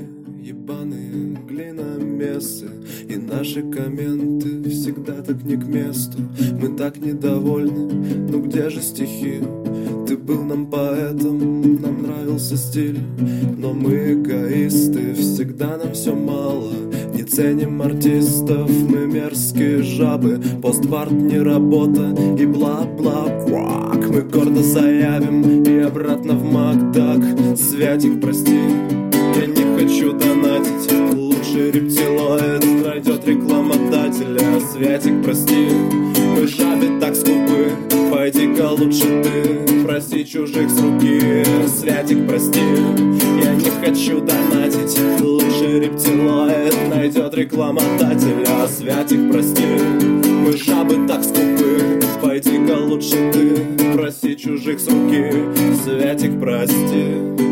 ебаные глиномесы. И наши комменты всегда так не к месту. Мы так недовольны, ну где же стихи? Ты был нам поэтом, нам нравился стиль. Но мы эгоисты, всегда нам все мало. Не ценим артистов, мы мерзкие жабы. Постпарт не работа и бла-бла-квак. Мы гордо заявим и обратно в Макдак. Святик, прости, я не хочу донатить. Лучший рептилоид найдет рекламодателя. Святик, прости, мы жабы так скупы. Пойди-ка лучше ты, проси чужих с руки. Святик, прости, я не хочу донатить. Лучший рептилоид найдет рекламодателя. Святик, прости, мы жабы так скупы. Пойди-ка лучше ты, проси чужих с руки. Святик, прости.